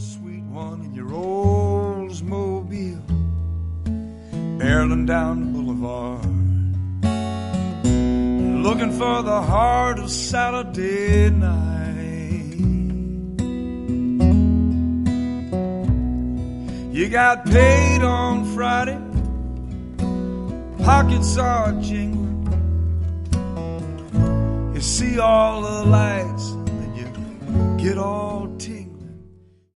sweet one, in your Oldsmobile, barreling down the boulevard, looking for the heart of Saturday night. You got paid on Friday, pockets are jingling. You see all the lights, and you get all